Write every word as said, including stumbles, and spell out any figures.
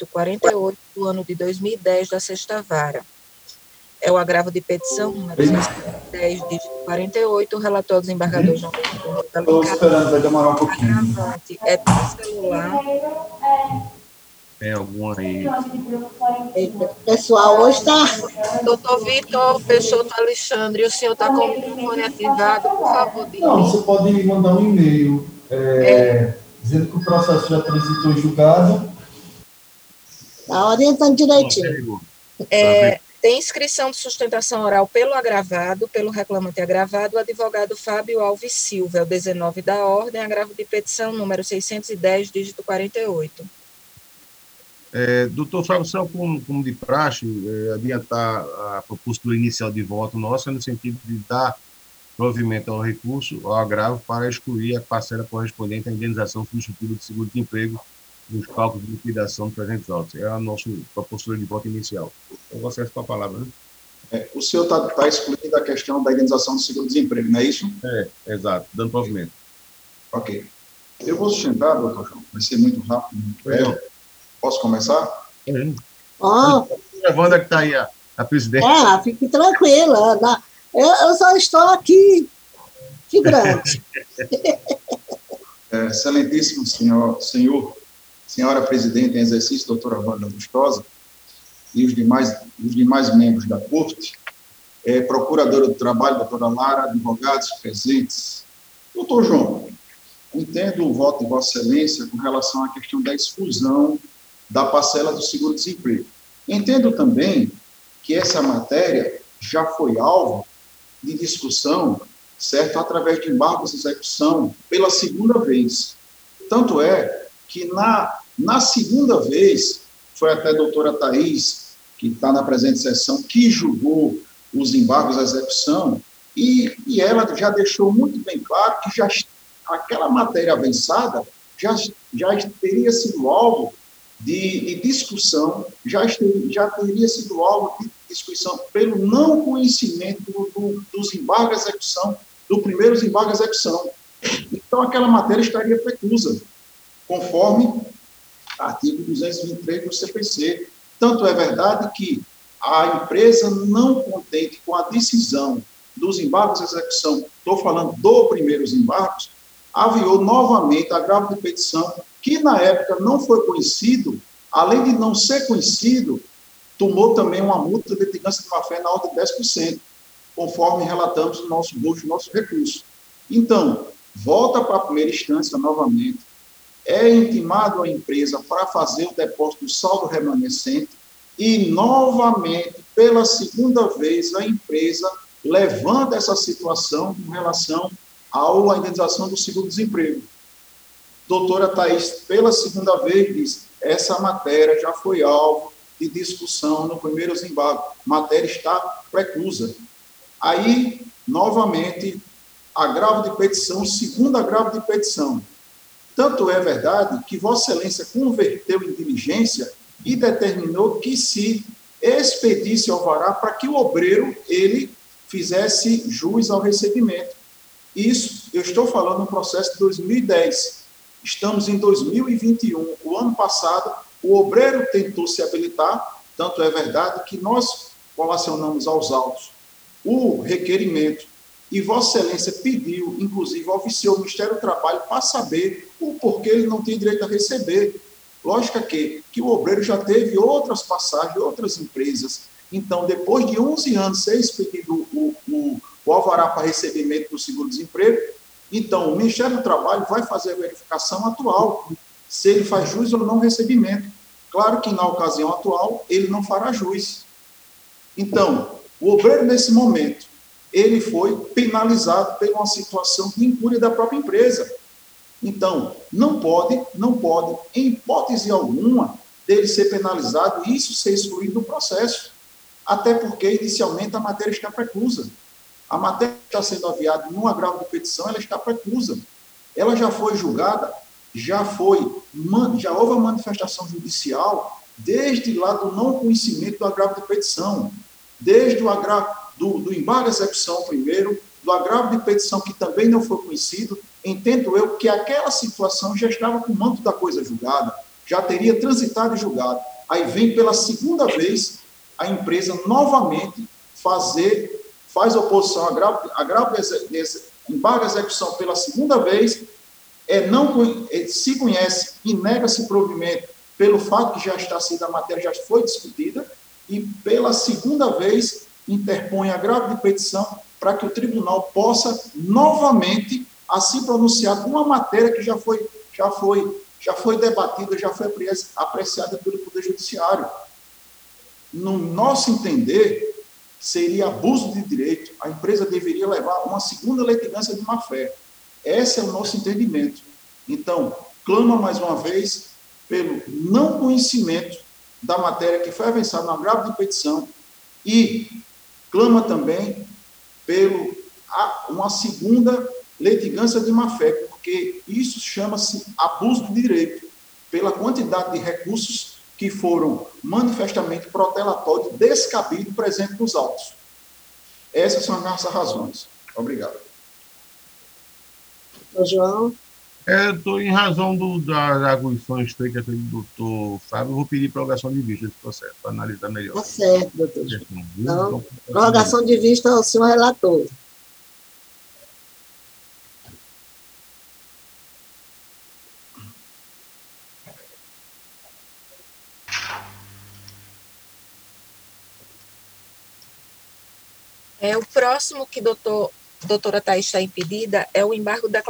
dígito quarenta e oito, do ano de dois mil e dez, da Sexta Vara. É o agravo de petição número seiscentos e dez, dígito quarenta e oito, o relator do desembargador João Pedro Estou Alencar. esperando, vai demorar um pouquinho. Agravante é do celular. Tem algum aí? Eita, pessoal, hoje está... Doutor Vitor Peixoto Alexandre, o senhor está com o microfone ativado, por favor, Não, desligue. você pode me mandar um e-mail é, dizendo que o processo já transitou em julgado. Está orientando direitinho. É, tem inscrição de sustentação oral pelo agravado, pelo reclamante agravado, o advogado Fábio Alves Silva, é o dezenove da ordem, agravo de petição número seiscentos e dez, dígito quarenta e oito. É, doutor Fábio, só como, como de praxe, é, adiantar a proposta inicial de voto nossa no sentido de dar provimento ao recurso, ao agravo, para excluir a parcela correspondente à indenização substitutiva de seguro-desemprego nos cálculos de liquidação de presentes autos. É a nossa proposta de voto inicial. Eu vou acessar com a palavra, né? É, o senhor está tá excluindo a questão da indenização do seguro-desemprego, não é isso? É, exato, dando provimento. Ok. Eu vou sustentar, doutor João, vai ser muito rápido. É, posso começar? É. Oh, A Wanda que está aí, a, a presidente. é, fique tranquila. Eu, eu só estou aqui figurante. É, excelentíssimo senhor, senhor, senhora presidente em exercício, doutora Wanda Lustosa, e os demais, os demais membros da Corte, é, procuradora do trabalho, doutora Lara, advogados presentes. Doutor João, entendo o voto de Vossa Excelência com relação à questão da exclusão da parcela do seguro-desemprego. Entendo também que essa matéria já foi alvo de discussão, certo, através de embargos de execução pela segunda vez. Tanto é que na, na segunda vez, foi até a doutora Thaís, que está na presente sessão, que julgou os embargos de execução, e, e ela já deixou muito bem claro que já, aquela matéria avançada já, já teria sido alvo de, de discussão, já, já teria sido alvo de discussão pelo não conhecimento do, do, dos embargos de execução, do primeiro embargo de execução. Então, aquela matéria estaria preclusa, conforme artigo duzentos e vinte e três do C P C. Tanto é verdade que a empresa não contente com a decisão dos embargos de execução, estou falando do primeiros embargos, aviou novamente agravo de petição, que na época não foi conhecido, além de não ser conhecido, tomou também uma multa de litigância de má-fé na ordem de dez por cento, conforme relatamos no nosso bojo, no nosso recurso. Então, volta para a primeira instância novamente, é intimado a empresa para fazer o depósito do saldo remanescente e, novamente, pela segunda vez, a empresa levanta essa situação com relação à indenização do seguro-desemprego. Doutora Thaís, pela segunda vez, diz, essa matéria já foi alvo de discussão no primeiro embargo, a matéria está preclusa. Aí, novamente, agravo de petição, segundo agravo de petição. Tanto é verdade que Vossa Excelência converteu em diligência e determinou que se expedisse alvará para que o obreiro ele fizesse jus ao recebimento. Isso, eu estou falando no processo de dois mil e dez. Estamos em dois mil e vinte e um. O ano passado, o obreiro tentou se habilitar, tanto é verdade que nós colacionamos aos autos o requerimento e Vossa Excelência pediu, inclusive, oficiou o Ministério do Trabalho para saber o porquê ele não tem direito a receber. Lógico que, que o obreiro já teve outras passagens, outras empresas. Então, depois de onze anos ser expedido o, o, o alvará para recebimento do seguro-desemprego, então o Ministério do Trabalho vai fazer a verificação atual, se ele faz jus ou não recebimento. Claro que, na ocasião atual, ele não fará jus. Então, o obreiro, nesse momento, ele foi penalizado por uma situação de incúria da própria empresa. Então, não pode, não pode, em hipótese alguma, dele ser penalizado e isso ser excluído do processo. Até porque, inicialmente, a matéria está preclusa. A matéria que está sendo aviada no agravo de petição, ela está preclusa. Ela já foi julgada, já foi, já houve a manifestação judicial desde lá do não conhecimento do agravo de petição, desde o agravo do, do embargo de execução primeiro, do agravo de petição que também não foi conhecido. Entendo eu que aquela situação já estava com o manto da coisa julgada, já teria transitado e julgado. Aí vem pela segunda vez a empresa novamente fazer, faz oposição a grave, a grave embargo à execução pela segunda vez, é, não, é, se conhece e nega-se provimento pelo fato que já está sido, a matéria já foi discutida, e pela segunda vez interpõe agravo de petição para que o tribunal possa novamente a se pronunciar com uma matéria que já foi, já foi, já foi debatida, já foi apreciada pelo Poder Judiciário. No nosso entender, seria abuso de direito, a empresa deveria levar uma segunda litigância de má-fé. Esse é o nosso entendimento. Então, clama mais uma vez pelo não conhecimento da matéria que foi avançada no agravo de petição e clama também pelo uma segunda litigância de má-fé, porque isso chama-se abuso de direito, pela quantidade de recursos que foram manifestamente protelatórios, descabido presente nos autos. Essas são as nossas razões. Obrigado. João? É, eu estou em razão do, das arguições feitas pelo doutor Fábio, eu vou pedir prorrogação de vista desse processo, para analisar melhor. Tá certo, doutor João. Então, então prorrogação de vista ao senhor relator. É, o próximo que doutor, doutora Thais está impedida é o embargo da